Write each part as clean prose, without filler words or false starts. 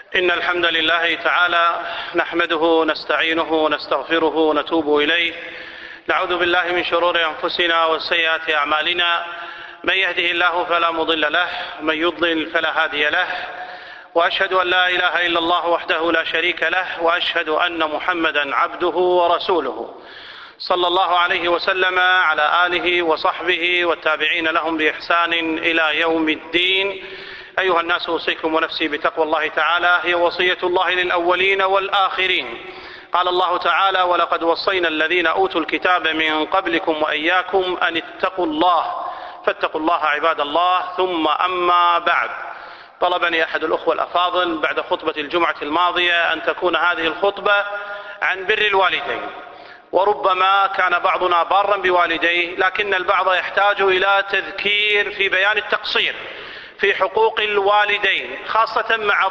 إن الحمد لله تعالى نحمده نستعينه ونستغفره ونتوب إليه. نعوذ بالله من شرور أنفسنا وسيئات أعمالنا، من يهده الله فلا مضل له ومن يضلل فلا هادي له، وأشهد أن لا إله إلا الله وحده لا شريك له، وأشهد أن محمدا عبده ورسوله صلى الله عليه وسلم على آله وصحبه والتابعين لهم بإحسان إلى يوم الدين. أيها الناس، أوصيكم ونفسي بتقوى الله تعالى، هي وصية الله للأولين والآخرين. قال الله تعالى: ولقد وصينا الذين أوتوا الكتاب من قبلكم وإياكم أن اتقوا الله، فاتقوا الله عباد الله. ثم أما بعد، طلبني أحد الأخوة الأفاضل بعد خطبة الجمعة الماضية أن تكون هذه الخطبة عن بر الوالدين، وربما كان بعضنا بارا بوالديه، لكن البعض يحتاج إلى تذكير في بيان التقصير في حقوق الوالدين، خاصة مع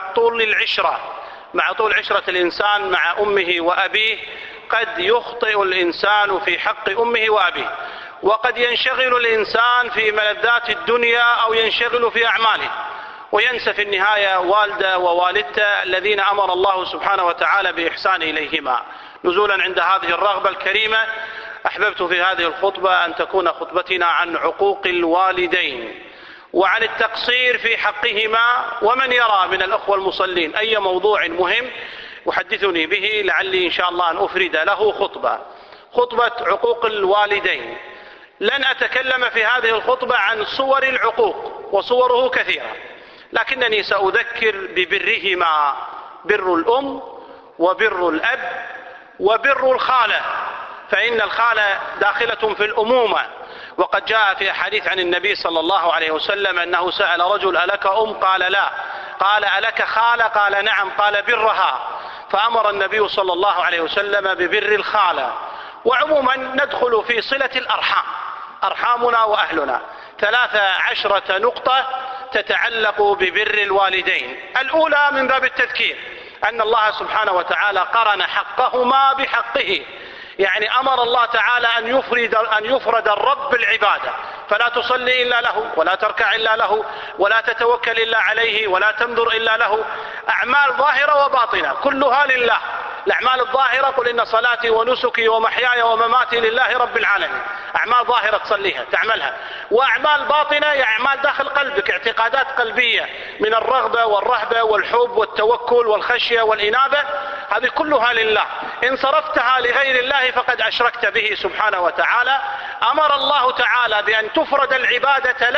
طول عشرة الإنسان مع أمه وأبيه. قد يخطئ الإنسان في حق أمه وأبيه، وقد ينشغل الإنسان في ملذات الدنيا أو ينشغل في أعماله، وينسى في النهاية والده ووالدته الذين أمر الله سبحانه وتعالى بإحسان إليهما. نزولا عند هذه الرغبة الكريمة، أحببت في هذه الخطبة أن تكون خطبتنا عن عقوق الوالدين وعن التقصير في حقهما. ومن يرى من الأخوة المصلين أي موضوع مهم يحدثني به، لعلي إن شاء الله أن أفرد له خطبة عقوق الوالدين. لن أتكلم في هذه الخطبة عن صور العقوق، وصوره كثيرة، لكنني سأذكر ببرهما: بر الأم وبر الأب وبر الخالة، فإن الخالة داخلة في الأمومة. وقد جاء في أحاديث عن النبي صلى الله عليه وسلم أنه سأل رجل: ألك أم؟ قال لا. قال: ألك خالة؟ قال نعم. قال: برها. فأمر النبي صلى الله عليه وسلم ببر الخالة. وعموما ندخل في صلة الأرحام، أرحامنا وأهلنا. 13 نقطة تتعلق ببر الوالدين. الأولى من باب التذكير أن الله سبحانه وتعالى قرن حقهما بحقه، يعني أمر الله تعالى أن يفرد الرب بالعبادة، فلا تصلي إلا له، ولا تركع إلا له، ولا تتوكل إلا عليه، ولا تنظر إلا له. أعمال ظاهرة وباطنة كلها لله. الأعمال الظاهرة: قل إن صلاتي ونسكي ومحياي ومماتي لله رب العالمين. أعمال ظاهرة تصليها تعملها. وأعمال باطنة يعني أعمال داخل قلبك، اعتقادات قلبية من الرغبة والرهبة والحب والتوكل والخشية والإنابة، هذه كلها لله. إن صرفتها لغير الله فقد أشركت به سبحانه وتعالى. أمر الله تعالى بأن تفرد العبادة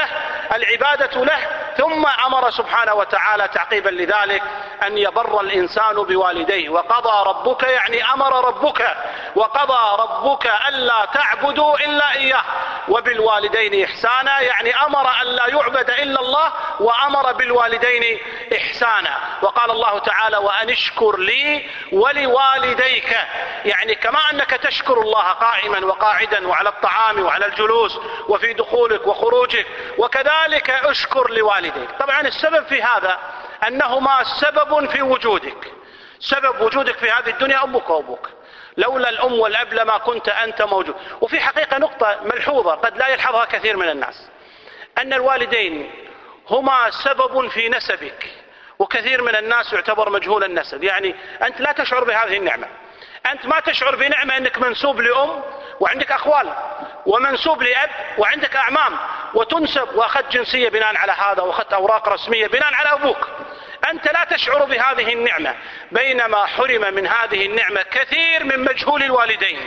له، ثم أمر سبحانه وتعالى تعقيبا لذلك أن يبر الإنسان بوالديه. وقضى ربك يعني أمر ربك، وقضى ربك ألا تعبدوا إلا إياه وبالوالدين إحسانا، يعني أمر أن لا يعبد إلا الله، وأمر بالوالدين إحسانا. وقال الله تعالى: وأن اشكر لي ولوالديك، يعني كما أنك تشكر الله قائما وقاعدا وعلى الطعام وعلى الجلوس وفي دخولك وخروجك، وكذلك اشكر لوالديك. طبعا السبب في هذا أنهما سبب في وجودك، سبب وجودك في هذه الدنيا أمك وأبوك. لولا الأم والأب لما كنت أنت موجود. وفي حقيقة نقطة ملحوظة قد لا يلحظها كثير من الناس، أن الوالدين هما سبب في نسبك، وكثير من الناس يعتبر مجهول النسب. يعني أنت لا تشعر بهذه النعمة، أنت ما تشعر بنعمة أنك منسوب لأم وعندك أخوال، ومنسوب لأب وعندك أعمام، وتنسب وأخذت جنسية بناء على هذا، وأخذت أوراق رسمية بناء على أبوك. أنت لا تشعر بهذه النعمة، بينما حرم من هذه النعمة كثير من مجهول الوالدين،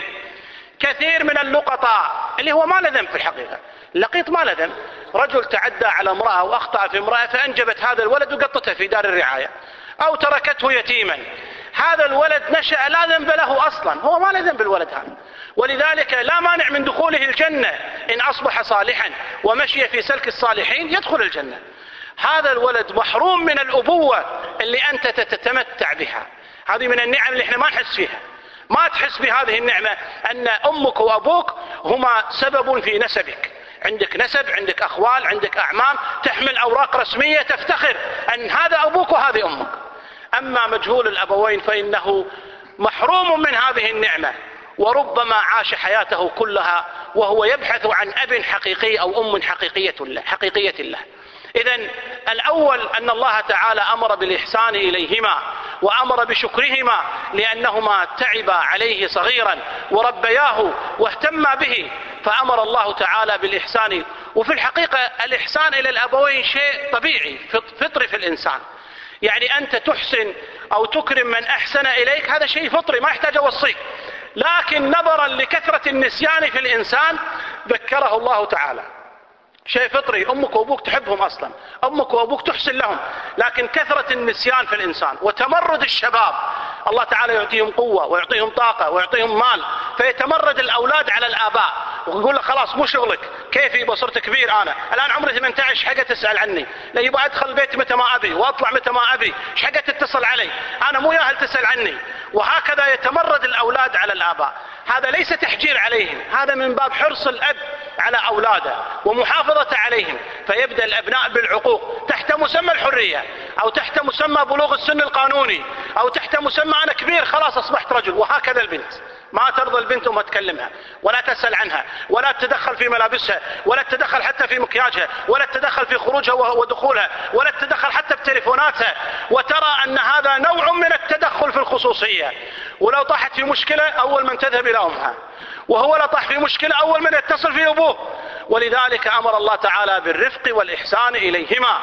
كثير من اللقطاء اللي هو ما له ذنب في الحقيقة. اللقيط ما له ذنب، رجل تعدى على امرأة وأخطأ في امرأة فأنجبت هذا الولد وقطته في دار الرعاية، أو تركته يتيما. هذا الولد نشأ لا ذنب له أصلا، هو ما له ذنب الولد هذا، ولذلك لا مانع من دخوله الجنة إن أصبح صالحا ومشي في سلك الصالحين يدخل الجنة. هذا الولد محروم من الأبوة اللي أنت تتمتع بها. هذه من النعم اللي احنا ما نحس فيها، ما تحس بهذه النعمة أن أمك وأبوك هما سبب في نسبك. عندك نسب، عندك أخوال، عندك أعمام، تحمل أوراق رسمية تفتخر أن هذا أبوك وهذه أمك. أما مجهول الأبوين فإنه محروم من هذه النعمة، وربما عاش حياته كلها وهو يبحث عن أب حقيقي أو أم حقيقية له. إذن الأول أن الله تعالى أمر بالإحسان إليهما وأمر بشكرهما لأنهما تعبا عليه صغيرا وربياه واهتما به، فأمر الله تعالى بالإحسان. وفي الحقيقة الإحسان إلى الأبوين شيء طبيعي فطري في الإنسان، يعني أنت تحسن أو تكرم من أحسن إليك، هذا شيء فطري ما يحتاج أوصيك، لكن نظرا لكثرة النسيان في الإنسان ذكره الله تعالى. شيء فطري، أمك وأبوك تحبهم أصلا، أمك وأبوك تحسن لهم، لكن كثرة النسيان في الإنسان وتمرد الشباب، الله تعالى يعطيهم قوة ويعطيهم طاقة ويعطيهم مال، فيتمرد الأولاد على الآباء ويقول له خلاص مو شغلك، كيف يبقى صرت كبير، أنا الآن عمري 18 حاجة تسأل عني، لا يبقى أدخل البيت متى ما أبي وأطلع متى ما أبي، إيش حاجة تتصل علي، أنا مو ياهل تسأل عني. وهكذا يتمرد الأولاد على الآباء. هذا ليس تحجير عليهم، هذا من باب حرص الأب على أولاده ومحافظة عليهم، فيبدأ الأبناء بالعقوق تحت مسمى الحرية أو تحت مسمى بلوغ السن القانوني أو تحت مسمى أنا كبير خلاص أصبحت رجل. وهكذا البنت ما ترضى البنت وما تكلمها ولا تسأل عنها ولا تتدخل في ملابسها ولا تتدخل حتى في مكياجها ولا تتدخل في خروجها ودخولها ولا تتدخل حتى بتليفوناتها، وترى أن هذا نوع من التدخل في الخصوصية. ولو طاحت في مشكلة أول من تذهب إلى أمها، وهو لو طاح في مشكلة أول من يتصل في أبوه. ولذلك أمر الله تعالى بالرفق والإحسان إليهما،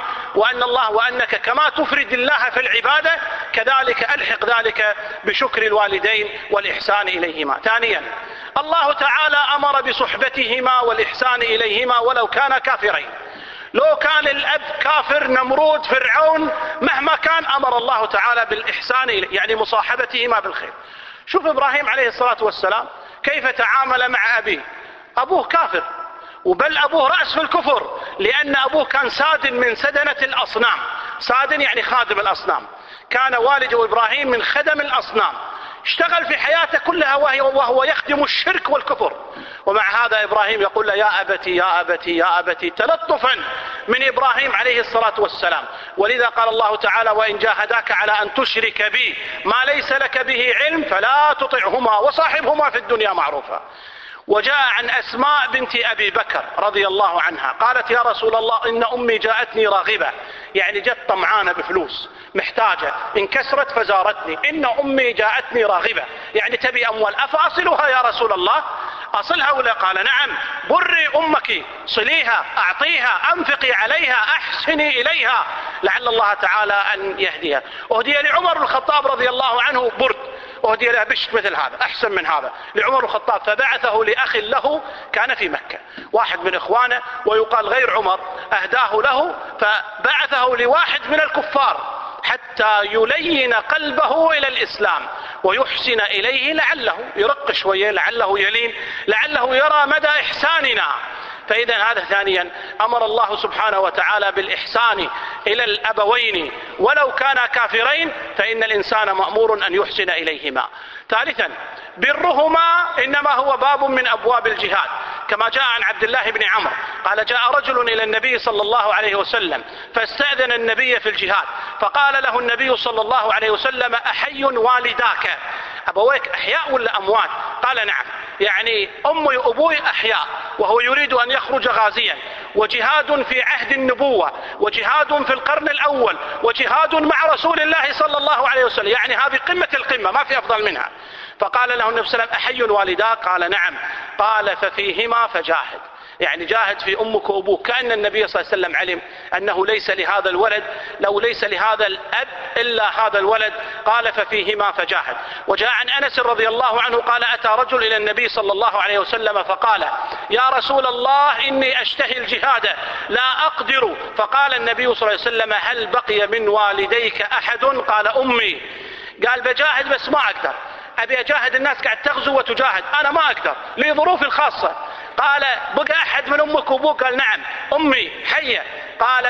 وأنك كما تفرد الله في العبادة كذلك ألحق ذلك بشكر الوالدين والإحسان إليهما. ثانيا الله تعالى أمر بصحبتهما والإحسان إليهما ولو كان كافرين. لو كان الأب كافر نمرود فرعون مهما كان أمر الله تعالى بالإحسان إليه، يعني مصاحبتهما بالخير. شوف إبراهيم عليه الصلاة والسلام كيف تعامل مع أبيه، أبوه كافر، وبل أبوه رأس في الكفر، لأن أبوه كان سادن من سدنة الأصنام. سادن يعني خادم الأصنام، كان والده إبراهيم من خدم الأصنام، اشتغل في حياته كلها وهو يخدم الشرك والكفر. ومع هذا إبراهيم يقول له يا أبتي يا أبتي يا أبتي، تلطفا من إبراهيم عليه الصلاة والسلام. ولذا قال الله تعالى وإن جاهداك على أن تشرك بي ما ليس لك به علم فلا تطعهما وصاحبهما في الدنيا معروفا. وجاء عن أسماء بنت أبي بكر رضي الله عنها قالت يا رسول الله إن أمي جاءتني راغبة، يعني جت طمعانة بفلوس محتاجة، انكسرت فزارتني، إن أمي جاءتني راغبة يعني تبي أموال، أفأصلها يا رسول الله؟ أصلها ولا؟ قال نعم، بري أمك، صليها، أعطيها، أنفقي عليها، أحسني إليها لعل الله تعالى أن يهديها. أهدي لعمر بن الخطاب رضي الله عنه برد، أهدي له بشت مثل هذا أحسن من هذا لعمر بن الخطاب، فبعثه لأخ له كان في مكة، واحد من إخوانه ويقال غير عمر أهداه له، فبعثه لواحد من الكفار حتى يلين قلبه إلى الإسلام ويحسن إليه لعله يرق شوية، لعله يلين، لعله يرى مدى إحساننا. فإذا هذا ثانيا أمر الله سبحانه وتعالى بالإحسان إلى الأبوين ولو كانا كافرين، فإن الإنسان مأمور أن يحسن إليهما. ثالثا برهما إنما هو باب من أبواب الجهاد، كما جاء عن عبد الله بن عمرو قال جاء رجل إلى النبي صلى الله عليه وسلم فاستأذن النبي في الجهاد، فقال له النبي صلى الله عليه وسلم أحي والداك، أبويك أحياء ولا أموات؟ قال نعم، يعني أمي وأبوي أحياء، وهو يريد أن يخرج غازيا، وجهاد في عهد النبوة، وجهاد في القرن الأول، وجهاد مع رسول الله صلى الله عليه وسلم، يعني هذه قمة القمة ما في أفضل منها. فقال له النبي صلى الله عليه وسلم أحي والداك؟ قال نعم. قال ففيهما فجاهد، يعني جاهد في أمك وأبوك، كأن النبي صلى الله عليه وسلم علم أنه ليس لهذا الولد، لو ليس لهذا الأب إلا هذا الولد، قال ففيهما فجاهد. وجاء عن أنس رضي الله عنه قال أتى رجل إلى النبي صلى الله عليه وسلم فقال يا رسول الله إني أشتهي الجهاد لا أقدر، فقال النبي صلى الله عليه وسلم هل بقي من والديك أحد؟ قال أمي. قال بجاهد بس ما أقدر، أبي أجاهد، الناس قاعد تغزو وتجاهد، أنا ما أقدر لي ظروفي الخاصة. قال بقى أحد من أمك وأبوك؟ قال نعم أمي حية. قال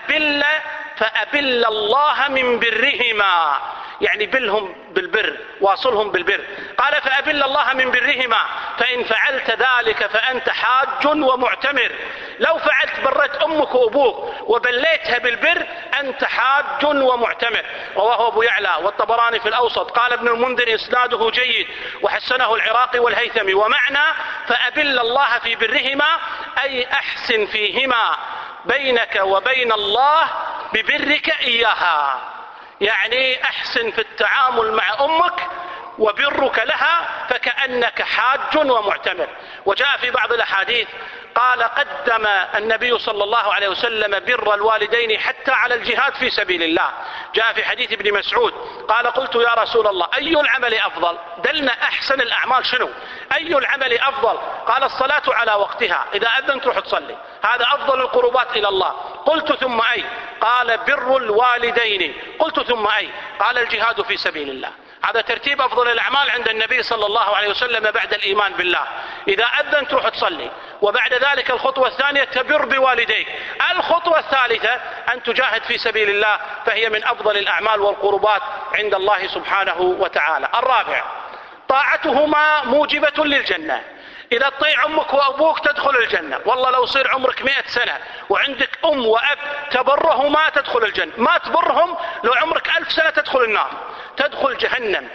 فأبل الله من برهما، يعني بلهم بالبر، واصلهم بالبر. قال فأبل الله من برهما فإن فعلت ذلك فأنت حاج ومعتمر، لو فعلت برت أمك وأبوك وبليتها بالبر أنت حاج ومعتمر. رواه أبو يعلى والطبراني في الأوسط. قال ابن المنذر إسناده جيد وحسنه العراقي والهيثمي. ومعنى فأبل الله في برهما أي أحسن فيهما بينك وبين الله ببرك إياها، يعني أحسن في التعامل مع أمك وبرك لها فكأنك حاج ومعتمر. وجاء في بعض الأحاديث قال قدم النبي صلى الله عليه وسلم بر الوالدين حتى على الجهاد في سبيل الله. جاء في حديث ابن مسعود قال قلت يا رسول الله أي العمل أفضل؟ دلنا أحسن الأعمال شنو؟ أي العمل أفضل؟ قال الصلاة على وقتها، إذا أذنت تروح تصلي، هذا أفضل القربات إلى الله. قلت ثم أي؟ قال بر الوالدين. قلت ثم أي؟ قال الجهاد في سبيل الله. هذا ترتيب أفضل الأعمال عند النبي صلى الله عليه وسلم بعد الإيمان بالله. إذا أذن تروح تصلي، وبعد ذلك الخطوة الثانية تبر بوالديك، الخطوة الثالثة أن تجاهد في سبيل الله، فهي من أفضل الأعمال والقربات عند الله سبحانه وتعالى. الرابع طاعتهما موجبة للجنة. إذا تطيع أمك وأبوك تدخل الجنة. والله لو صير عمرك 100 سنة وعندك أم وأب تبرهما تدخل الجنة، ما تبرهم لو عمرك 1000 سنة تدخل النار، تدخل جهنم.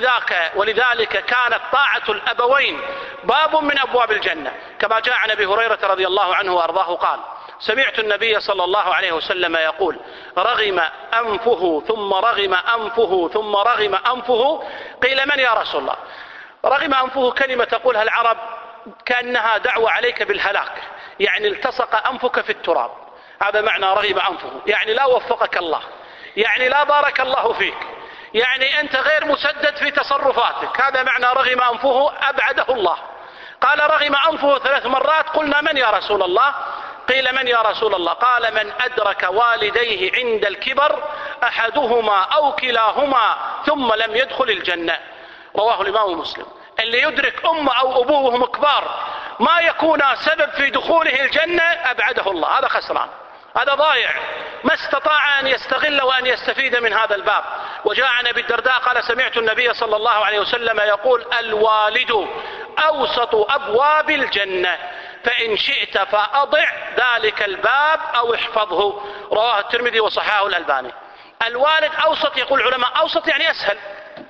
ولذلك كانت طاعة الأبوين باب من أبواب الجنة، كما جاء عن أبي هريرة رضي الله عنه وأرضاه قال سمعت النبي صلى الله عليه وسلم يقول رغم أنفه ثم رغم أنفه ثم رغم أنفه. قيل من يا رسول الله؟ رغم أنفه كلمة تقولها العرب كأنها دعوة عليك بالهلاك، يعني التصق أنفك في التراب، هذا معنى رغم أنفه، يعني لا وفقك الله، يعني لا بارك الله فيك، يعني أنت غير مسدد في تصرفاتك، هذا معنى رغم أنفه أبعده الله. قال رغم أنفه 3 مرات. قلنا من يا رسول الله؟ قيل من يا رسول الله؟ قال من أدرك والديه عند الكبر أحدهما أو كلاهما ثم لم يدخل الجنة. رواه الإمام مسلم. اللي يدرك أمه أو أبوه وهم كبار ما يكون سبب في دخوله الجنة أبعده الله، هذا خسران، هذا ضايع، ما استطاع أن يستغل وأن يستفيد من هذا الباب. وجاء عن أبي الدرداء قال سمعت النبي صلى الله عليه وسلم يقول الوالد أوسط أبواب الجنة فإن شئت فأضع ذلك الباب أو احفظه. رواه الترمذي وصححه الألباني. الوالد أوسط، يقول العلماء أوسط يعني أسهل،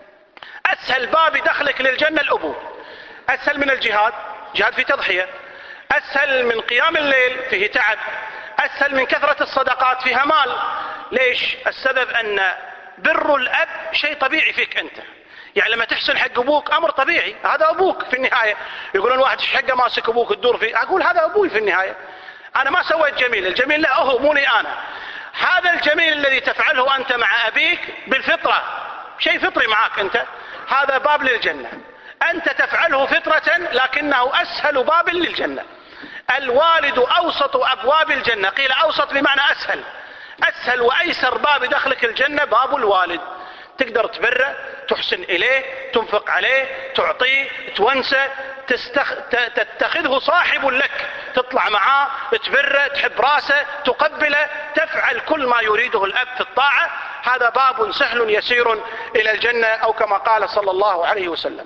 أسهل باب دخلك للجنة الأبو، أسهل من الجهاد، جهاد في تضحية، أسهل من قيام الليل فيه تعب، أسهل من كثرة الصدقات فيها مال. ليش؟ السبب أن بر الأب شيء طبيعي فيك أنت، يعني لما تحسن حق أبوك أمر طبيعي، هذا أبوك في النهاية. يقولون واحد حقه ماسك أبوك تدور فيه، أقول هذا أبوي في النهاية، أنا ما سويت جميل، الجميل لا هو مو لي أنا. هذا الجميل الذي تفعله أنت مع أبيك بالفطرة، شيء فطري معك أنت، هذا باب للجنة، أنت تفعله فطرة لكنه أسهل باب للجنة. الوالد أوسط أبواب الجنة. قيل أوسط بمعنى أسهل، أسهل وأيسر باب دخلك الجنة باب الوالد. تقدر تبره، تحسن إليه، تنفق عليه، تعطيه، تونسه، تتخذه صاحب لك، تطلع معاه، تبره، تحب راسه، تقبله، تفعل كل ما يريده الأب في الطاعة. هذا باب سهل يسير إلى الجنة، أو كما قال صلى الله عليه وسلم.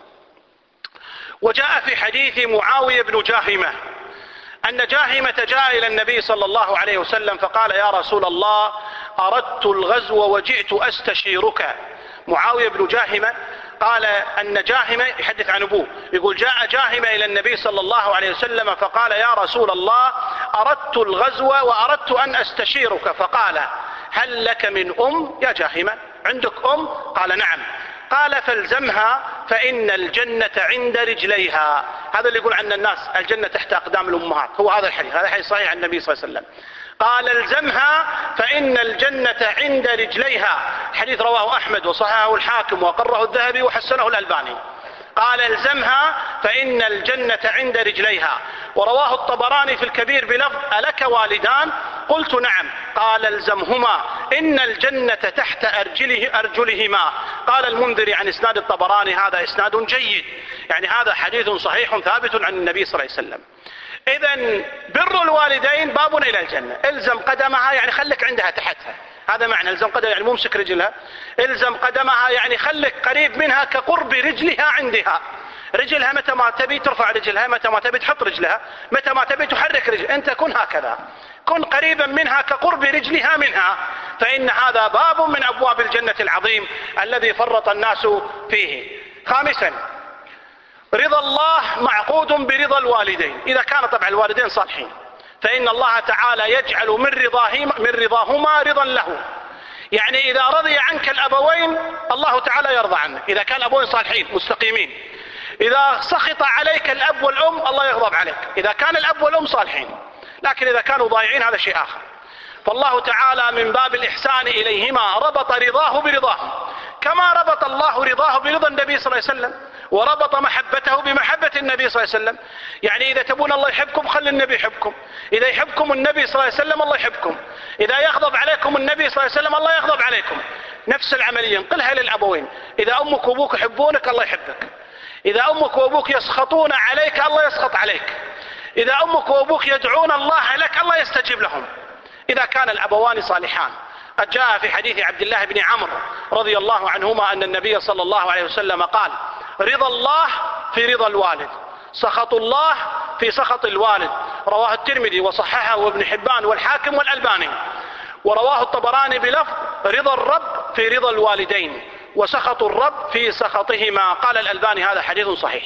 وجاء في حديث معاوية بن جاهمة أن جاهمة جاء إلى النبي صلى الله عليه وسلم فقال يا رسول الله أردت الغزو وجئت أستشيرك. معاوية بن جاهمة قال أن جاهمة يحدث عن أبوه، يقول جاء جاهمة إلى النبي صلى الله عليه وسلم فقال يا رسول الله أردت الغزو وأردت أن أستشيرك، فقال هل لك من أم يا جاهمة؟ عندك أم؟ قال نعم. قال فالزمها فإن الجنة عند رجليها. هذا اللي يقول عن الناس الجنة تحت أقدام الأمهات، هو هذا الحديث، هذا حديث صحيح عن النبي صلى الله عليه وسلم. قال الزمها فإن الجنة عند رجليها. حديث رواه أحمد وصححه الحاكم وقره الذهبي وحسنه الألباني. قال الزمها فإن الجنة عند رجليها. ورواه الطبراني في الكبير بلفظ ألك والدان؟ قلت نعم. قال الزمهما إن الجنة تحت أرجلهما. قال المنذري عن إسناد الطبراني هذا إسناد جيد، يعني هذا حديث صحيح ثابت عن النبي صلى الله عليه وسلم. إذن بر الوالدين باب إلى الجنة. الزم قدمها يعني خلك عندها تحتها، هذا معنى الزم قدمها، يعني مو امسك رجلها، الزم قدمها يعني خلك قريب منها كقرب رجلها عندها. رجلها متى ما تبي ترفع رجلها، متى ما تبي تحط رجلها، متى ما تبي تحرك رجلها، أنت كن هكذا، كن قريبا منها كقرب رجلها منها، فإن هذا باب من أبواب الجنة العظيم الذي فرط الناس فيه. خامسا رضا الله معقود برضا الوالدين، إذا كان طبعا الوالدين صالحين، فإن الله تعالى يجعل من رضاهما رضا له. يعني إذا رضي عنك الأبوين الله تعالى يرضى عنك، إذا كان الأبوين صالحين مستقيمين. إذا سخط عليك الأب والأم الله يغضب عليك، إذا كان الأب والأم صالحين. لكن إذا كانوا ضايعين هذا شيء آخر. فالله تعالى من باب الإحسان إليهما ربط رضاه برضاه، كما ربط الله رضاه برضا النبي صلى الله عليه وسلم، وربط محبته بمحبة النبي صلى الله عليه وسلم. يعني إذا تبون الله يحبكم خلي النبي يحبكم، إذا يحبكم النبي صلى الله عليه وسلم الله يحبكم، إذا يغضب عليكم النبي صلى الله عليه وسلم الله يغضب عليكم. نفس العملية نقلها للأبوين، إذا أمك وأبوك يحبونك الله يحبك، إذا أمك وأبوك يسخطون عليك الله يسخط عليك، إذا أمك وأبوك يدعون الله لك الله يستجيب لهم، إذا كان الأبوان صالحان. قد جاء في حديث عبد الله بن عمرو رضي الله عنهما أن النبي صلى الله عليه وسلم قال: رضا الله في رضا الوالد، سخط الله في سخط الوالد. رواه الترمذي وصححه وابن حبان والحاكم والألباني. ورواه الطبراني بلفظ: رضا الرب في رضا الوالدين، وسخط الرب في سخطهما. قال الألباني هذا حديث صحيح.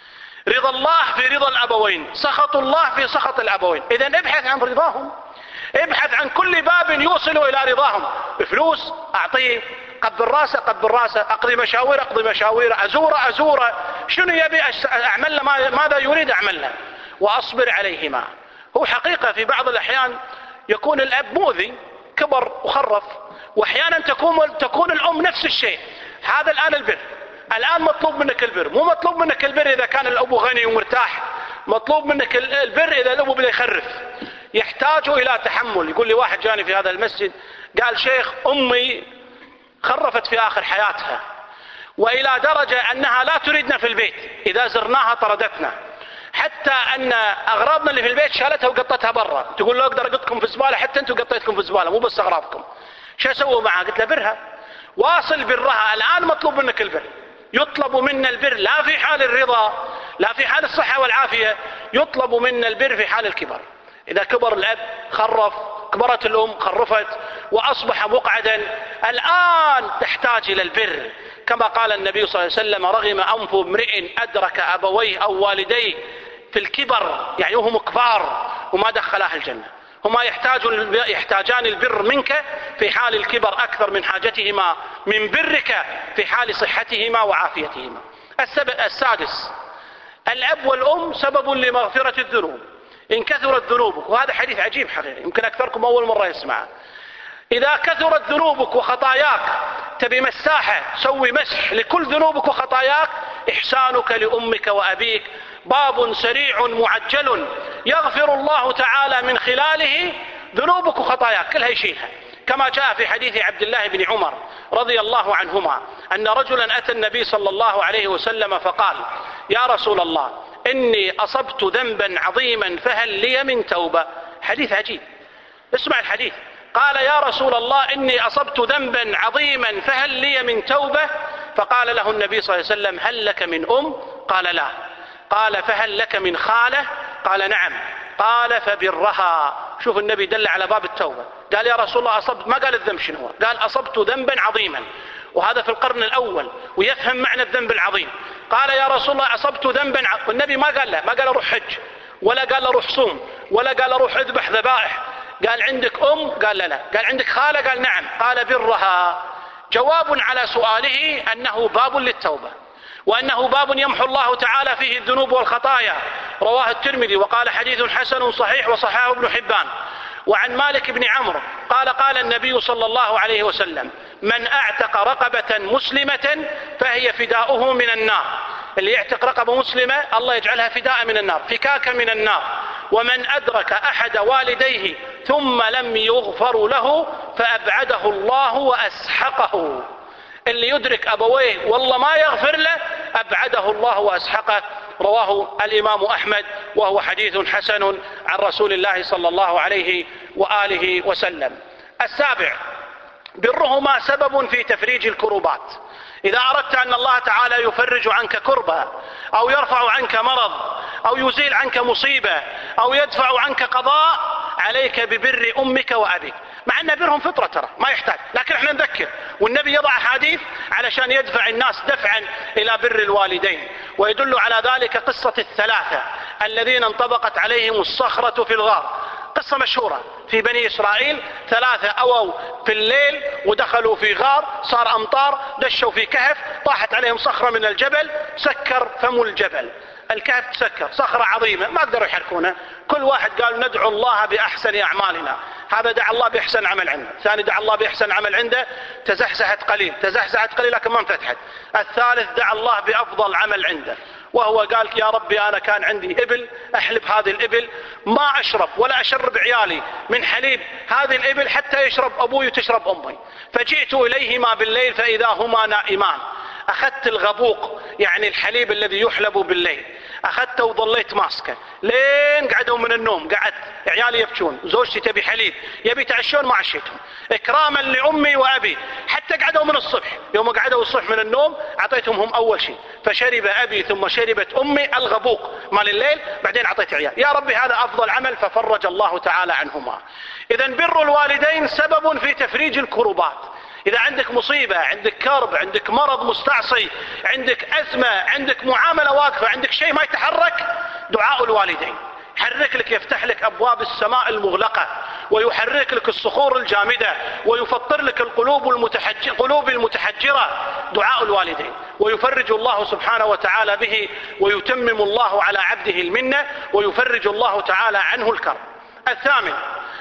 رضا الله في رضا الأبوين، سخط الله في سخط الأبوين. إذن ابحث عن رضاهم، ابحث عن كل باب يوصل إلى رضاهم. بفلوس أعطيه، قبل راسه، أقضي مشاوير، أزوره، شنو يبي أعمل له، ماذا يريد أعمل له، وأصبر عليهما. هو حقيقة في بعض الأحيان يكون الأب مؤذي، كبر وخرف، وأحيانا تكون الأم نفس الشيء. هذا الآن البر، الآن مطلوب منك البر، مو مطلوب منك البر إذا كان الأب غني ومرتاح، مطلوب منك البر إذا الأب بده يخرف، يحتاج إلى تحمل. يقول لي واحد جاني في هذا المسجد قال: شيخ أمي خرفت في آخر حياتها، وإلى درجة أنها لا تريدنا في البيت، إذا زرناها طردتنا، حتى أن أغراضنا اللي في البيت شالتها وقطتها برا. تقول له أقدر أقطكم في الزبالة، حتى أنتم قطيتكم في الزبالة، مو بس أغراضكم. شو أسوي معها؟ قلت له: برها، واصل برها. الآن مطلوب منك البر، يطلب منا البر لا في حال الرضا، لا في حال الصحة والعافية، يطلب منا البر في حال الكبر. إذا كبر الأب خرف، كبرت الأم خرفت، وأصبح مقعدا، الآن تحتاج إلى البر. كما قال النبي صلى الله عليه وسلم: رغم أنف امرئ أدرك أبويه أو والديه في الكبر، يعني وهم كبار وما دخلاه الجنة. هما يحتاجان البر منك في حال الكبر أكثر من حاجتهما من برك في حال صحتهما وعافيتهما. السادس: الأب والأم سبب لمغفرة الذنوب إن كثرت ذنوبك. وهذا حديث عجيب حقيقي، يمكن أكثركم أول مرة يسمعه. إذا كثرت ذنوبك وخطاياك، تبي مساحة، سوي مسح لكل ذنوبك وخطاياك. إحسانك لأمك وأبيك باب سريع معجل يغفر الله تعالى من خلاله ذنوبك وخطاياك كلها يشيلها. كما جاء في حديث عبد الله بن عمر رضي الله عنهما أن رجلا أتى النبي صلى الله عليه وسلم فقال: يا رسول الله، إني أصبت ذنبا عظيما فهل لي من توبة؟ حديث عجيب، اسمع الحديث. قال: يا رسول الله، إني أصبت ذنبا عظيما فهل لي من توبة؟ فقال له النبي صلى الله عليه وسلم: هل لك من أم؟ قال: لا. قال: فهل لك من خالة؟ قال: نعم. قال: فبرها. شوف النبي دل على باب التوبة. قال: يا رسول الله أصبت، ما قال الذنب شنو هو، قال أصبت ذنبا عظيما، وهذا في القرن الأول ويفهم معنى الذنب العظيم. قال: يا رسول الله أصبت ذنبا والنبي ما قال له، ما قال روح حج، ولا قال له روح صوم، ولا قال له روح اذبح ذبائح. قال: عندك أم؟ قال: لا. قال: عندك خالة؟ قال: نعم. قال: برها. جواب على سؤاله أنه باب للتوبة، وأنه باب يمحو الله تعالى فيه الذنوب والخطايا. رواه الترمذي وقال: حديث حسن صحيح، وصححه ابن حبان. وعن مالك بن عمرو قال: قال النبي صلى الله عليه وسلم: من أعتق رقبة مسلمة فهي فداؤه من النار. اللي يعتق رقبة مسلمة الله يجعلها فداء من النار، فكاكا من النار. ومن أدرك أحد والديه ثم لم يغفر له فأبعده الله وأسحقه. اللي يدرك أبويه والله ما يغفر له أبعده الله وأسحقه. رواه الإمام أحمد وهو حديث حسن عن رسول الله صلى الله عليه وآله وسلم. السابع: برهما سبب في تفريج الكروبات. إذا أردت أن الله تعالى يفرج عنك كربة، أو يرفع عنك مرض، أو يزيل عنك مصيبة، أو يدفع عنك قضاء، عليك ببر أمك وأبيك. مع أن برهم فطرة ترى ما يحتاج، لكن احنا نذكر، والنبي يضع حديث علشان يدفع الناس دفعا إلى بر الوالدين. ويدل على ذلك قصة الثلاثة الذين انطبقت عليهم الصخرة في الغار. قصة مشهورة في بني إسرائيل، 3 أووا في الليل ودخلوا في غار، صار أمطار، دشوا في كهف، طاحت عليهم صخرة من الجبل، سكر فم الجبل، الكهف تسكر، صخرة عظيمة ما قدروا يحركونها. كل واحد قال ندعو الله بأحسن أعمالنا. هذا دعا الله بأحسن عمل عنده، الثاني دعا الله بأحسن عمل عنده، تزحزحت قليل لكن ما انفتحت. الثالث دعا الله بأفضل عمل عنده، وهو قال يا ربي أنا كان عندي إبل، أحلب هذه الإبل، ما أشرب ولا أشرب عيالي من حليب هذه الإبل حتى يشرب أبوي وتشرب أمي، فجئت إليهما بالليل فإذا هما نائمان. أخذت الغبوق يعني الحليب الذي يحلب بالليل، أخذته وظليت ماسكه لين قعدوا من النوم، قعدت عيالي يبكون، زوجتي تبي حليب، يبي يتعشون، ما عشيتهم إكراما لأمي وأبي، حتى قعدوا من الصبح. يوم قعدوا الصبح من النوم أعطيتهم هم أول شيء، فشرب أبي ثم شربت أمي الغبوق مال الليل، بعدين أعطيت عيال. يا ربي هذا أفضل عمل، ففرج الله تعالى عنهما. إذا بر الوالدين سبب في تفريج الكربات. إذا عندك مصيبة، عندك كرب، عندك مرض مستعصي، عندك أزمة، عندك معاملة واقفة، عندك شيء ما يتحرك، دعاء الوالدين يحرك لك، يفتح لك أبواب السماء المغلقة، ويحرك لك الصخور الجامدة، ويفطر لك القلوب المتحجرة. دعاء الوالدين، ويفرج الله سبحانه وتعالى به، ويتمم الله على عبده المنة، ويفرج الله تعالى عنه الكرب. الثامن،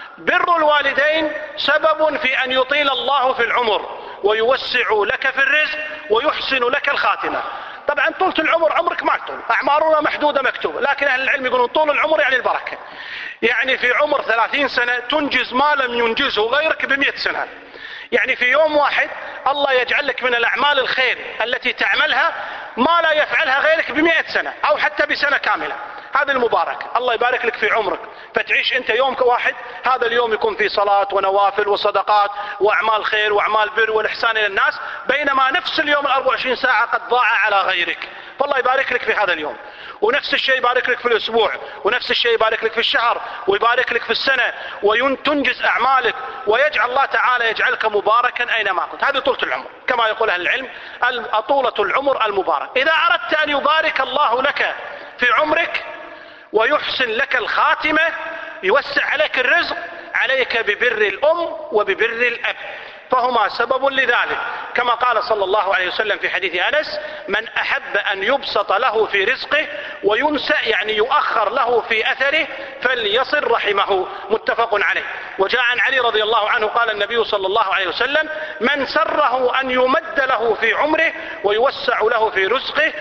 بر الوالدين سبب في أن يطيل الله في العمر، ويوسع لك في الرزق، ويحسن لك الخاتمة. طبعا طولة العمر، عمرك ما طول، أعمارنا محدودة مكتوبة، لكن أهل العلم يقولون طول العمر يعني البركة. يعني في عمر 30 سنة تنجز ما لم ينجزه غيرك ب100 سنة. يعني في يوم واحد الله يجعل لك من الأعمال الخير التي تعملها ما لا يفعلها غيرك ب100 سنة أو حتى بسنة كاملة. هذا المبارك، الله يبارك لك في عمرك، فتعيش انت يوم واحد، هذا اليوم يكون في صلاة ونوافل وصدقات واعمال خير واعمال بر والاحسان الى الناس، بينما نفس اليوم 24 ساعة قد ضاع على غيرك. فالله يبارك لك في هذا اليوم، ونفس الشيء يبارك لك في الاسبوع، ونفس الشيء يبارك لك في الشهر، ويبارك لك في السنة، وتنجز اعمالك، ويجعل الله تعالى يجعلك مباركا اينما كنت. هذه طولة العمر كما يقول اهل العلم، طولة العمر المبارك. اذا اردت ان يبارك الله لك في عمرك ويحسن لك الخاتمة، يوسع عليك الرزق، عليك ببر الأم وببر الأب، فهما سبب لذلك، كما قال صلى الله عليه وسلم في حديث أنس: من أحب أن يبسط له في رزقه وينسى يعني يؤخر له في أثره فليصل رحمه، متفق عليه. وجاء عن علي رضي الله عنه قال النبي صلى الله عليه وسلم: من سره أن يمد له في عمره ويوسع له في رزقه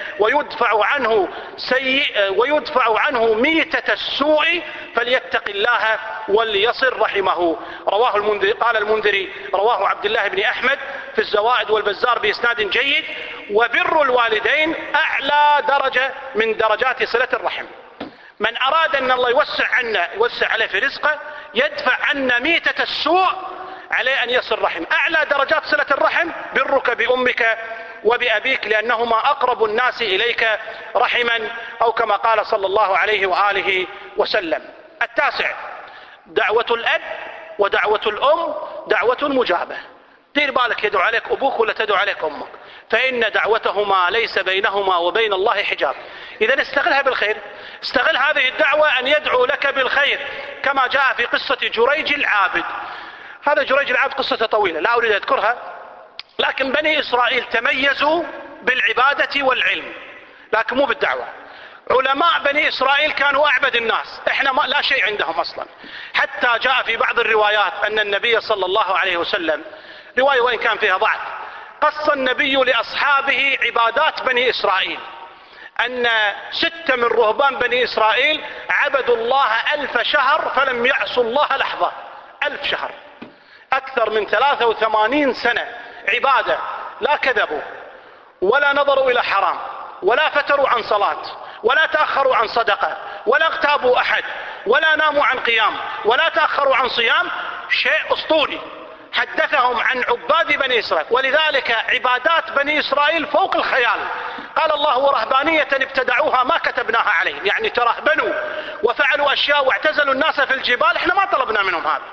ويدفع عنه ميتة السوء فليتق الله وليصل رحمه. رواه المنذري، قال المنذري رواه عبد الله بن أحمد في الزوائد والبزار بإسناد جيد. وبر الوالدين أعلى درجة من درجات صلة الرحم. من أراد أن الله يوسع عليه في رزقه، يدفع عنا ميتة السوء، عليه أن يصل رحم. أعلى درجات صلة الرحم برك بأمك وبأبيك، لأنهما أقرب الناس إليك رحما، أو كما قال صلى الله عليه وآله وسلم. التاسع، دعوة الأب ودعوة الأم دعوة مجابة. دير بالك، يدعو عليك أبوك ولا تدعو عليك أمك، فإن دعوتهما ليس بينهما وبين الله حجاب. إذا استغلها بالخير، استغل هذه الدعوة أن يدعو لك بالخير، كما جاء في قصة جريج العابد. هذا جريج العابد قصة طويلة لا أريد أذكرها، لكن بني إسرائيل تميزوا بالعبادة والعلم لكن مو بالدعوة. علماء بني إسرائيل كانوا أعبد الناس، إحنا لا شيء عندهم أصلا. حتى جاء في بعض الروايات أن النبي صلى الله عليه وسلم، رواية وإن كان فيها ضعف، قص النبي لأصحابه عبادات بني إسرائيل، أن 6 من رهبان بني إسرائيل عبدوا الله 1000 شهر فلم يعصوا الله لحظة. 1000 شهر، أكثر من 83 سنة عبادة، لا كذبوا ولا نظروا إلى حرام ولا فتروا عن صلاة ولا تأخروا عن صدقة ولا اغتابوا أحد ولا ناموا عن قيام ولا تأخروا عن صيام. شيء أسطوري حدثهم عن عباد بني إسرائيل. ولذلك عبادات بني إسرائيل فوق الخيال. قال الله: ورهبانية ابتدعوها ما كتبناها عليهم، يعني ترهبنوا وفعلوا أشياء واعتزلوا الناس في الجبال، احنا ما طلبنا منهم هذا.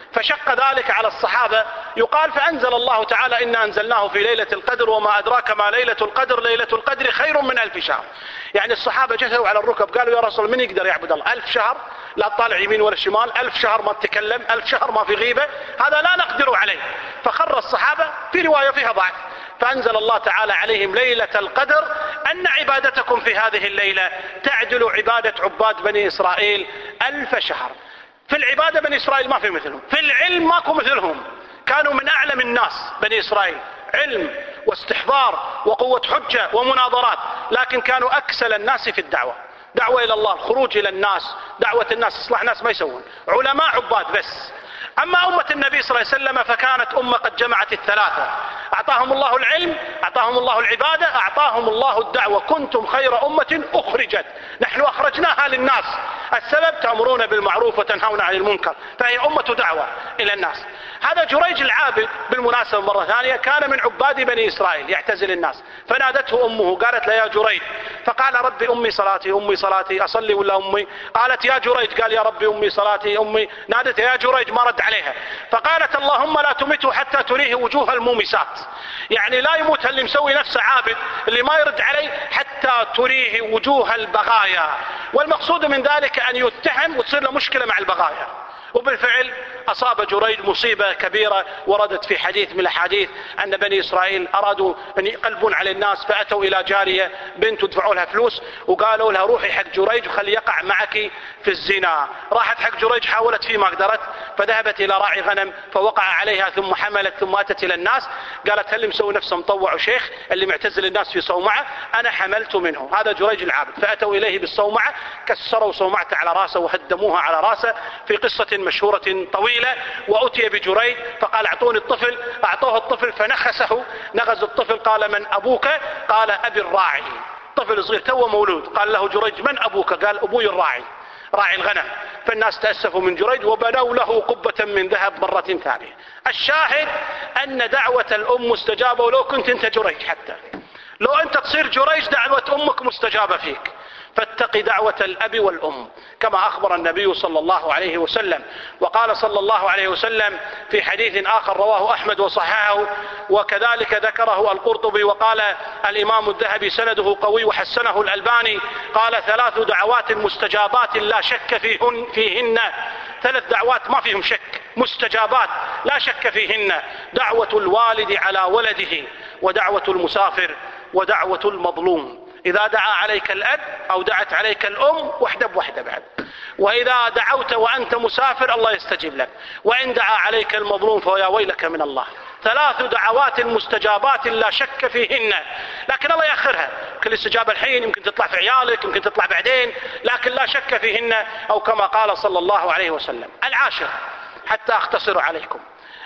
فشق ذلك على الصحابة. يقال فأنزل الله تعالى إنا أنزلناه في ليلة القدر وما أدراك ما ليلة القدر، ليلة القدر خير من 1000 شهر. يعني الصحابة جثوا على الركب قالوا يا رسول من يقدر يعبد الله 1000 شهر لا تطالع يمين ولا شمال، 1000 شهر ما تتكلم، 1000 شهر ما في غيبة، هذا لا نقدر عليه. فخر الصحابة في رواية فيها ضعف، فأنزل الله تعالى عليهم ليلة القدر أن عبادتكم في هذه الليلة تعدل عبادة عباد بني إسرائيل 1000 شهر. في العبادة بني إسرائيل ما في مثلهم، في العلم ماكو مثلهم، كانوا من أعلم الناس بني إسرائيل، علم واستحضار وقوة حجة ومناظرات، لكن كانوا أكسل الناس في الدعوة، دعوة إلى الله، الخروج إلى الناس، دعوة الناس، إصلاح ناس ما يسوون، علماء عباد بس. أما أمة النبي صلى الله عليه وسلم فكانت أمة قد جمعت الثلاثة، أعطاهم الله العلم، أعطاهم الله العبادة، أعطاهم الله الدعوة. كنتم خير أمة أخرجت، نحن أخرجناها للناس. السبب تأمرون بالمعروف وتنهون عن المنكر، فهي أمة دعوة إلى الناس. هذا جريج العابد بالمناسبة مرة ثانية كان من عباد بني إسرائيل يعتزل الناس، فنادته أمه قالت له يا جريج، فقال ربي أمي صلاتي أمي صلاتي أصلي ولا أمي؟ قالت يا جريج، قال يا ربي أمي صلاتي أمي، نادته يا جريج ما رد عليها، فقالت اللهم لا تمته حتى تريه وجوه المومسات، يعني لا يموت اللي مسوي نفسه عابد اللي ما يرد عليه حتى تريه وجوه البغايا. والمقصود من ذلك أن يتهم وتصير له مشكلة مع البغايا. وبالفعل أصاب جريج مصيبة كبيرة وردت في حديث من الأحاديث أن بني إسرائيل أرادوا أن يقلبون على الناس، فأتوا إلى جارية بنت ودفعوا لها فلوس وقالوا لها روحي حق جريج وخلي يقع معك في الزنا. راحت حق جريج حاولت فيه ما قدرت، فذهبت إلى راعي غنم فوقع عليها ثم حملت، ثم أتت إلى الناس قالت هل مسوي نفسه مطوع وشيخ اللي معتزل الناس في صومعة؟ أنا حملت منه، هذا جريج العابد. فأتوا إليه بالصومعة، كسروا صومعته على راسه وهدموها على راسه في قصة مشهورة طويلة. وأتي بجريج فقال اعطوني الطفل، أعطوه الطفل فنخسه، نغز الطفل، قال من أبوك؟ قال أبي الراعي. طفل صغير تو مولود، قال له جريج من أبوك؟ قال أبوي الراعي، راعي الغنم. فالناس تأسفوا من جريج وبنوا له قبة من ذهب مرة ثانية. الشاهد أن دعوة الأم مستجابة، ولو كنت أنت جريج، حتى لو أنت تصير جريج دعوة أمك مستجابة فيك. فاتق دعوة الأب والأم كما أخبر النبي صلى الله عليه وسلم. وقال صلى الله عليه وسلم في حديث آخر رواه أحمد وصححه وكذلك ذكره القرطبي، وقال الإمام الذهبي سنده قوي وحسنه الألباني، قال 3 دعوات مستجابات لا شك فيهن، 3 دعوات ما فيهم شك، مستجابات لا شك فيهن: دعوة الوالد على ولده، ودعوة المسافر، ودعوة المظلوم. إذا دعا عليك الأب أو دعت عليك الأم واحدة بواحدة بعد، وإذا دعوت وأنت مسافر الله يستجيب لك، وإن دعا عليك المظلوم فيا ويلك من الله. 3 دعوات مستجابات لا شك فيهن، لكن الله يأخرها. كل استجابة الحين يمكن تطلع في عيالك، يمكن تطلع بعدين، لكن لا شك فيهن، أو كما قال صلى الله عليه وسلم. العاشر حتى أختصر عليكم: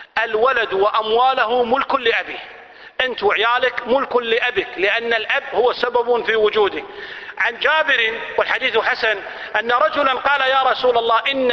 الولد وأمواله ملك لأبيه، أنت وعيالك ملك لأبك، لأن الأب هو سبب في وجوده. عن جابر والحديث حسن أن رجلا قال يا رسول الله إن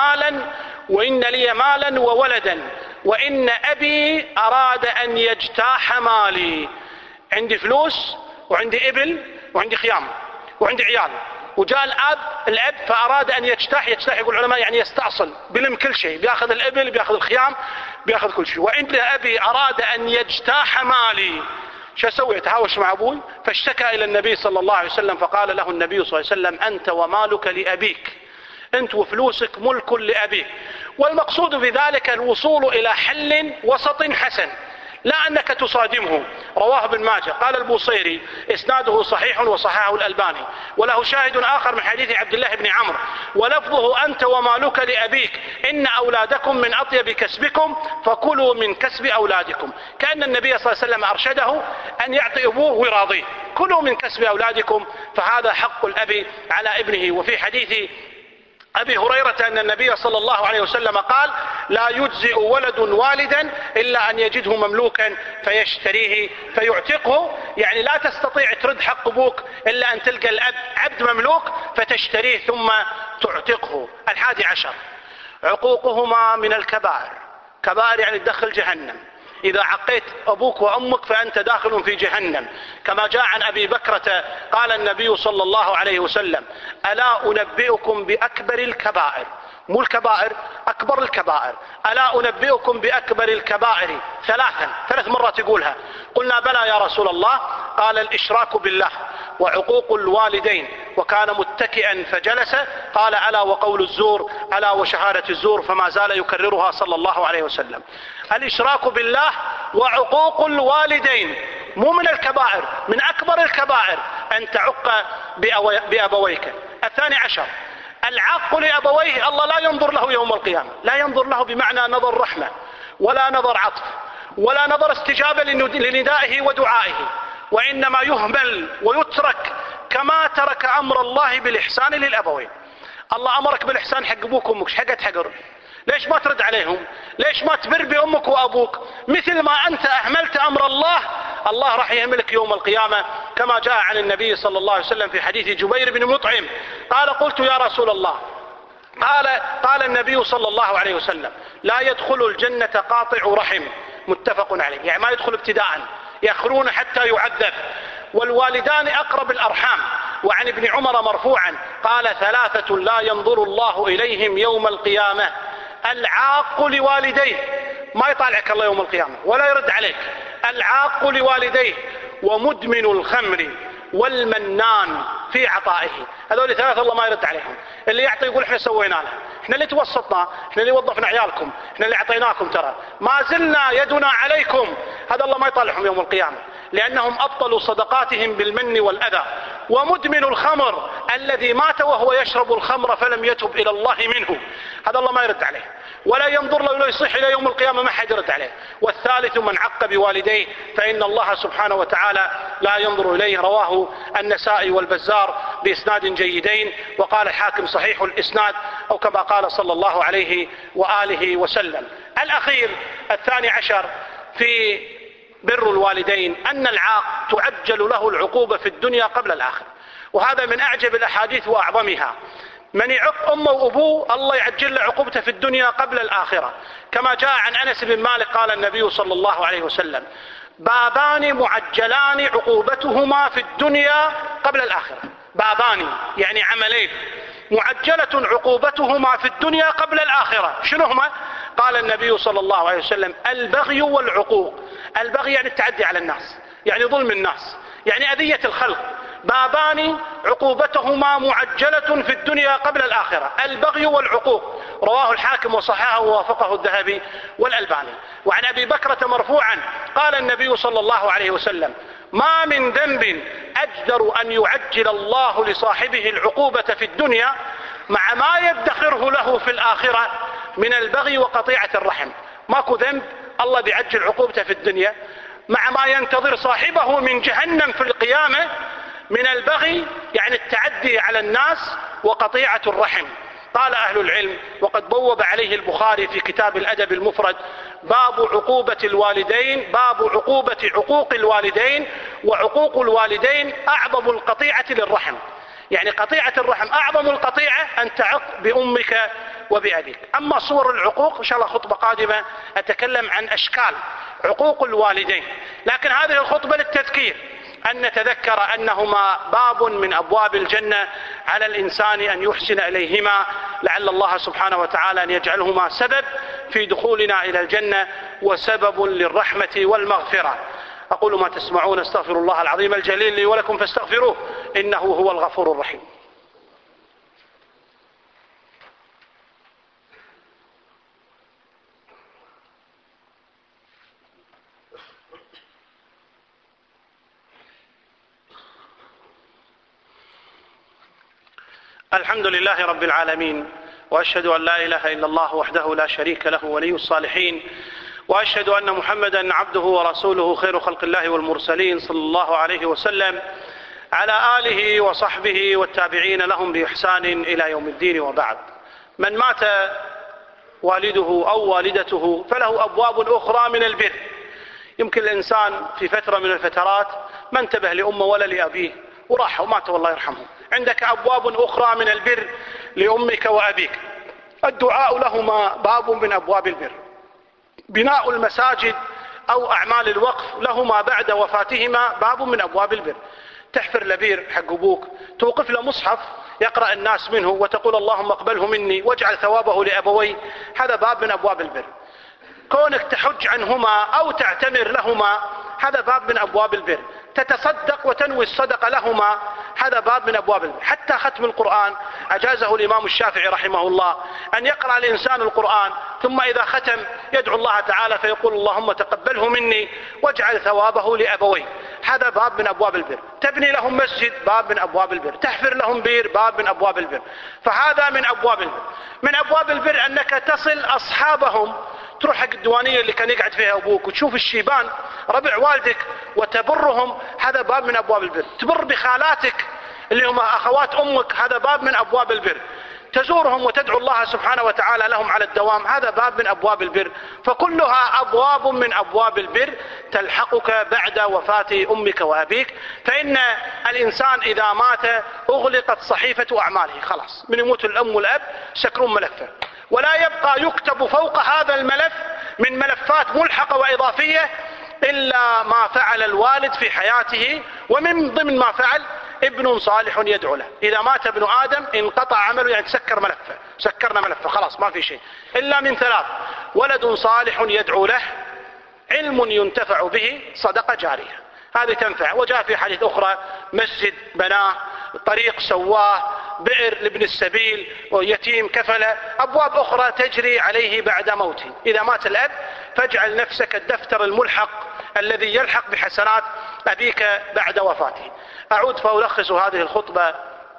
لي مالا وولدا، وإن أبي أراد أن يجتاح مالي، عندي فلوس وعندي إبل وعندي خيام وعندي عيال، وجاء الأب فأراد أن يجتاح يقول العلماء يعني يستأصل، بلم كل شيء، بياخذ الإبل بياخذ الخيام بياخذ كل شيء، وإن أبي أراد أن يجتاح مالي، شو أسوي؟ أتهاوش مع أبوي؟ فاشتكى إلى النبي صلى الله عليه وسلم، فقال له النبي صلى الله عليه وسلم أنت ومالك لأبيك، أنت وفلوسك ملك لأبيك. والمقصود بذلك الوصول إلى حل وسط حسن، لا أنك تصادمه. رواه ابن ماجه، قال البوصيري إسناده صحيح وصححه الألباني، وله شاهد آخر من حديث عبد الله بن عمرو، ولفظه أنت ومالك لأبيك، إن أولادكم من أطيب كسبكم فكلوا من كسب أولادكم. كأن النبي صلى الله عليه وسلم أرشده أن يعطي أبوه ويراضيه، كلوا من كسب أولادكم، فهذا حق الأب على ابنه. وفي حديث أبي هريرة أن النبي صلى الله عليه وسلم قال لا يجزئ ولد والدا إلا أن يجده مملوكا فيشتريه فيعتقه، يعني لا تستطيع ترد حق أبوك إلا أن تلقى الأب عبد مملوك فتشتريه ثم تعتقه. 11 عقوقهما من الكبائر، كبائر يعني تدخل جهنم، إذا عقيت أبوك وأمك فأنت داخل في جهنم، كما جاء عن أبي بكرة قال النبي صلى الله عليه وسلم ألا أنبئكم بأكبر الكبائر؟ مو الكبائر، أكبر الكبائر. ألا أنبئكم بأكبر الكبائر؟ ثلاث مرات يقولها. قلنا بلى يا رسول الله. قال الإشراك بالله وعقوق الوالدين، وكان متكئا فجلس. قال ألا وقول الزور، ألا وشهادة الزور، فما زال يكررها صلى الله عليه وسلم. الإشراك بالله وعقوق الوالدين مو من الكبائر، من أكبر الكبائر أن تعق بأبويك. 12 العاق لأبويه الله لا ينظر له يوم القيامة، لا ينظر له بمعنى نظر رحمة ولا نظر عطف ولا نظر استجابة لندائه ودعائه، وإنما يهمل ويترك كما ترك أمر الله بالإحسان للأبوين. الله أمرك بالإحسان حق أبوك وأمك، حقت حقر، ليش ما ترد عليهم؟ ليش ما تبر بأمك وأبوك؟ مثل ما أنت أهملت أمر الله، الله راح يهملك يوم القيامة، كما جاء عن النبي صلى الله عليه وسلم في حديث جبير بن مطعم قال قلت يا رسول الله، قال النبي صلى الله عليه وسلم لا يدخل الجنة قاطع رحم، متفق عليه، يعني ما يدخل ابتداء، يأخرون حتى يعذب. والوالدان أقرب الأرحام. وعن ابن عمر مرفوعا قال 3 لا ينظر الله إليهم يوم القيامة: العاق لوالديه، ما يطالعك الله يوم القيامة ولا يرد عليك، العاق لوالديه، ومدمن الخمر، والمنان في عطائه. هذول 3 الله ما يرد عليهم. اللي يعطي يقول احنا سوينا له، احنا اللي توسطنا، احنا اللي وظفنا عيالكم، احنا اللي اعطيناكم، ترى ما زلنا يدنا عليكم. هذا الله ما يطالعهم يوم القيامة، لأنهم أبطلوا صدقاتهم بالمن والأذى. ومدمن الخمر الذي مات وهو يشرب الخمر فلم يتب إلى الله منه، هذا الله ما يرد عليه ولا ينظر له، ولا يصيح إلى يوم القيامة ما حد يرد عليه. والثالث من عق بوالديه فإن الله سبحانه وتعالى لا ينظر إليه. رواه النسائي والبزار بإسناد جيدين، وقال الحاكم صحيح الإسناد، أو كما قال صلى الله عليه وآله وسلم. الأخير 12 في بر الوالدين أن العاق تعجل له العقوبة في الدنيا قبل الآخرة، وهذا من أعجب الأحاديث وأعظمها. من يعق أمه وأبوه الله يعجل له عقوبته في الدنيا قبل الآخرة، كما جاء عن أنس بن مالك قال النبي صلى الله عليه وسلم: بابان معجلان عقوبتهما في الدنيا قبل الآخرة. بابان يعني عملين معجلة عقوبتهما في الدنيا قبل الآخرة. شنو هما؟ قال النبي صلى الله عليه وسلم: البغي والعقوق. البغي يعني التعدي على الناس، يعني ظلم الناس، يعني أذية الخلق. بابان عقوبتهما معجلة في الدنيا قبل الآخرة: البغي والعقوق. رواه الحاكم وصححه ووافقه الذهبي والألباني. وعن أبي بكرة مرفوعا قال النبي صلى الله عليه وسلم: ما من ذنب أجدر أن يعجل الله لصاحبه العقوبة في الدنيا مع ما يدخره له في الآخرة من البغي وقطيعة الرحم. ماكو ذنب الله بيعجل عقوبته في الدنيا مع ما ينتظر صاحبه من جهنم في القيامة من البغي، يعني التعدي على الناس، وقطيعة الرحم. قال أهل العلم، وقد بوب عليه البخاري في كتاب الأدب المفرد: باب عقوبة الوالدين، باب عقوبة عقوق الوالدين، وعقوق الوالدين أعظم القطيعة للرحم. يعني قطيعة الرحم أعظم القطيعة أن تعق بأمك وبأبيك. أما صور العقوق إن شاء الله خطبة قادمة أتكلم عن أشكال عقوق الوالدين، لكن هذه الخطبة للتذكير، أن نتذكر أنهما باب من أبواب الجنة، على الإنسان أن يحسن إليهما، لعل الله سبحانه وتعالى أن يجعلهما سبب في دخولنا إلى الجنة وسبب للرحمة والمغفرة. أقول ما تسمعون، استغفر الله العظيم الجليل لي ولكم فاستغفروه إنه هو الغفور الرحيم. الحمد لله رب العالمين، وأشهد أن لا إله إلا الله وحده لا شريك له ولي الصالحين، وأشهد أن محمدا عبده ورسوله خير خلق الله والمرسلين صلى الله عليه وسلم، على آله وصحبه والتابعين لهم بإحسان إلى يوم الدين. وبعد، من مات والده أو والدته فله أبواب أخرى من البر. يمكن الإنسان في فترة من الفترات ما انتبه لأمه ولا لأبيه وراح ومات والله يرحمه، عندك أبواب أخرى من البر لأمك وأبيك. الدعاء لهما باب من أبواب البر، بناء المساجد أو أعمال الوقف لهما بعد وفاتهما باب من أبواب البر، تحفر لبير حق أبوك، توقف له مصحف يقرأ الناس منه وتقول اللهم اقبله مني واجعل ثوابه لأبوي، هذا باب من أبواب البر. كونك تحج عنهما أو تعتمر لهما، هذا باب من أبواب البر. تتصدق وتنوي الصدقة لهما، هذا باب من أبواب البر. حتى ختم القرآن أجازه الإمام الشافعي رحمه الله، أن يقرأ الإنسان القرآن ثم إذا ختم يدعو الله تعالى فيقول اللهم تقبله مني واجعل ثوابه لأبوي، هذا باب من أبواب البر. تبني لهم مسجد، باب من أبواب البر. تحفر لهم بير، باب من أبواب البر. فهذا من أبواب البر. من أبواب البر أنك تصل أصحابهم، تروح حق الديوانية اللي كان يقعد فيها أبوك وتشوف الشيبان ربع والدك وتبرهم، هذا باب من أبواب البر. تبر بخالاتك اللي هم أخوات أمك، هذا باب من أبواب البر. تزورهم وتدعو الله سبحانه وتعالى لهم على الدوام، هذا باب من أبواب البر. فكلها أبواب من أبواب البر تلحقك بعد وفاة أمك وأبيك. فإن الإنسان إذا مات أغلقت صحيفة أعماله، خلاص من يموت الأم والأب سكرون ملفه، ولا يبقى يكتب فوق هذا الملف من ملفات ملحقة وإضافية إلا ما فعل الوالد في حياته، ومن ضمن ما فعل ابن صالح يدعو له. إذا مات ابن آدم انقطع عمله، يعني تسكر ملفه، سكرنا ملفه خلاص ما في شيء إلا من ثلاث: ولد صالح يدعو له، علم ينتفع به، صدقة جارية، هذه تنفع. وجاء في حديث أخرى مسجد بناه، طريق سواه، بئر لابن السبيل، ويتيم كفله، أبواب أخرى تجري عليه بعد موته. إذا مات الأب فاجعل نفسك الدفتر الملحق الذي يلحق بحسنات أبيك بعد وفاته. أعود فألخص هذه الخطبة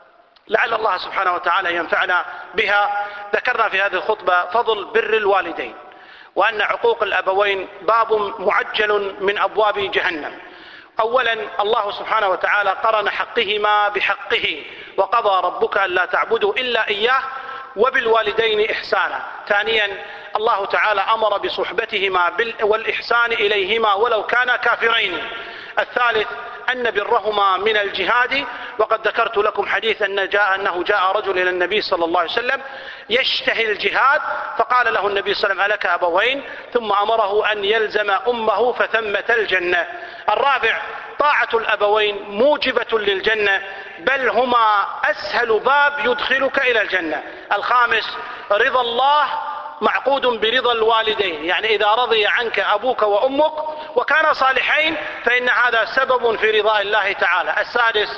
لعل الله سبحانه وتعالى ينفعنا بها. ذكرنا في هذه الخطبة فضل بر الوالدين، وأن عقوق الأبوين باب معجل من أبواب جهنم. أولا الله سبحانه وتعالى قرن حقهما بحقه، وقضى ربك ألا تعبدوا إلا إياه وبالوالدين إحسانا. ثانيا الله تعالى أمر بصحبتهما والإحسان إليهما ولو كانا كافرين. الثالث أن برهما من الجهاد، وقد ذكرت لكم حديث أنه جاء رجل إلى النبي صلى الله عليه وسلم يشتهي الجهاد، فقال له النبي صلى الله عليه وسلم ألك أبوين؟ ثم أمره أن يلزم أمه فثمة الجنة. الرابع طاعة الأبوين موجبة للجنة، بل هما أسهل باب يدخلك إلى الجنة. الخامس رضا الله معقود برضا الوالدين، يعني إذا رضي عنك أبوك وأمك وكان صالحين فإن هذا سبب في رضاء الله تعالى. السادس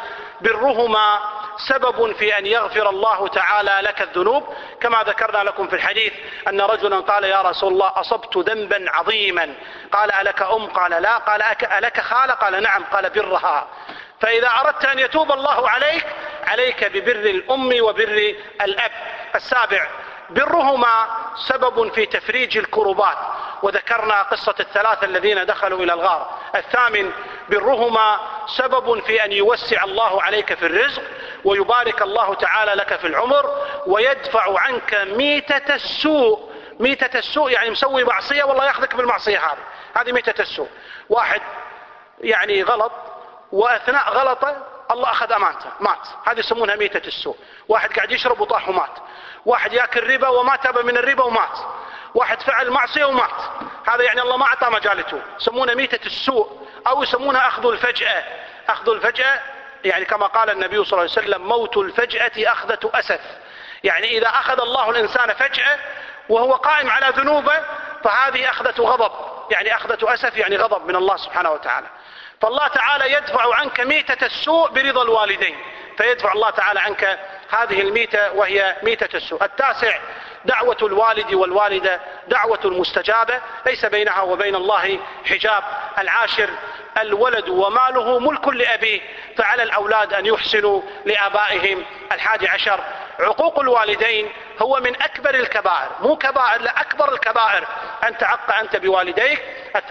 برهما سبب في أن يغفر الله تعالى لك الذنوب، كما ذكرنا لكم في الحديث أن رجلا قال يا رسول الله أصبت ذنبا عظيما، قال ألك أم؟ قال لا. قال ألك خالة؟ قال نعم. قال برها. فإذا أردت أن يتوب الله عليك ببر الأم وبر الأب. السابع برهما سبب في تفريج الكربات، وذكرنا قصة الثلاثة الذين دخلوا إلى الغار. الثامن برهما سبب في أن يوسع الله عليك في الرزق، ويبارك الله تعالى لك في العمر، ويدفع عنك ميتة السوء. ميتة السوء يعني مسوي معصية والله يأخذك بالمعصية، هذه ميتة السوء. واحد يعني غلط، وأثناء غلطه الله أخذ أمانته مات، هذه يسمونها ميتة السوء. واحد قاعد يشرب وطاح ومات، واحد يأكل ربا وما تاب من الربا ومات، واحد فعل معصية ومات، هذا يعني الله ما أعطى مجالته، يسمونها ميتة السوء، أو يسمونها أخذ الفجأة. أخذ الفجأة يعني كما قال النبي صلى الله عليه وسلم موت الفجأة أخذة أسف، يعني إذا أخذ الله الإنسان فجأة وهو قائم على ذنوبه فهذه أخذة غضب، يعني أخذة أسف يعني غضب من الله سبحانه وتعالى. فالله تعالى يدفع عنك ميتة السوء برضا الوالدين، فيدفع الله تعالى عنك هذه الميتة وهي ميتة السوء. التاسع دعوة الوالد والوالدة دعوة مستجابة ليس بينها وبين الله حجاب. العاشر الولد وماله ملك لأبيه، فعلى الأولاد أن يحسنوا لآبائهم. 11 عقوق الوالدين هو من أكبر الكبائر، مو كبائر لا أكبر الكبائر أن تعق أنت بوالديك.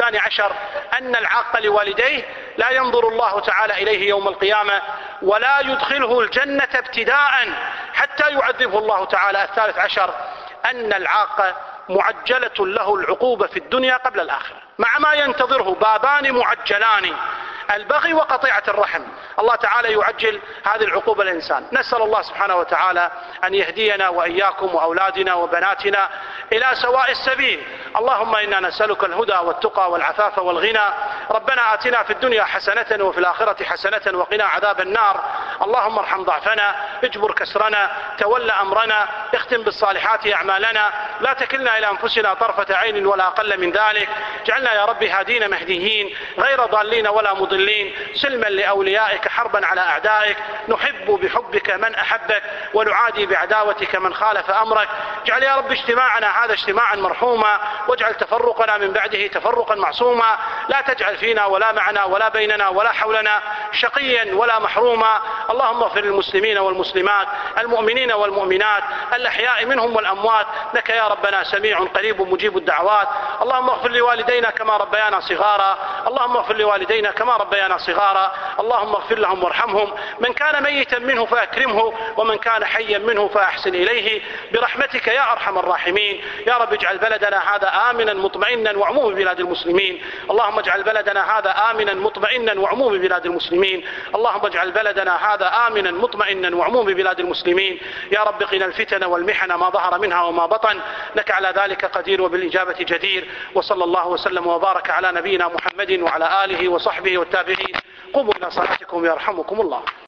12 أن العاق لوالديه لا ينظر الله تعالى إليه يوم القيامة ولا يدخله الجنة ابتداء حتى يعذبه الله تعالى. 13 أن العاق معجلة له العقوبة في الدنيا قبل الآخرة، مع ما ينتظره بابان معجلان. البغي وقطيعة الرحم. الله تعالى يعجل هذه العقوبة للإنسان. نسأل الله سبحانه وتعالى أن يهدينا وإياكم وأولادنا وبناتنا إلى سواء السبيل. اللهم إنا نسألك الهدى والتقى والعفاف والغنى. ربنا آتنا في الدنيا حسنة وفي الآخرة حسنة وقنا عذاب النار. اللهم ارحم ضعفنا، اجبر كسرنا، تولى أمرنا، اختم بالصالحات أعمالنا، لا تكلنا إلى أنفسنا طرفة عين ولا أقل من ذلك. اجعلنا يا رب هادين مهديين غير ضالين ولا مضلين، سلما لأوليائك حربا على أعدائك، نحب بحبك من أحبك ونعادي بعداوتك من خالف أمرك. اجعل يا رب اجتماعنا هذا اجتماعا مرحوما، واجعل تفرقنا من بعده تفرقا معصوما. لا تجعل فينا ولا معنا ولا بيننا ولا حولنا شقيا ولا محروما. اللهم اغفر للمسلمين والمسلمات، المؤمنين والمؤمنات، الأحياء منهم والأموات، لك يا ربنا سميع قريب مجيب الدعوات. اللهم اغفر لوالدينا كما ربيانا صغارا، اللهم اغفر لوالدينا كما ربيانا صغارا. اللهم اغفر لهم وارحمهم. من كان ميتا منه فأكرمه، ومن كان حيا منه فأحسن إليه برحمتك يا أرحم الراحمين. يا رب اجعل بلدنا هذا آمنا مطمئنا وعموم بلاد المسلمين. اللهم اجعل بلدنا هذا آمنا مطمئنا وعموم بلاد المسلمين. اللهم اجعل بلدنا هذا آمنا مطمئنا وعموم بلاد المسلمين. يا رب قنا الفتن والمحن ما ظهر منها وما بطن، لك على ذلك قدير وبالإجابة جدير. وصلى الله وسلم وبارك على نبينا محمد وعلى آله وصحبه والتابعين. قوموا إلى صلاتكم يرحمكم الله.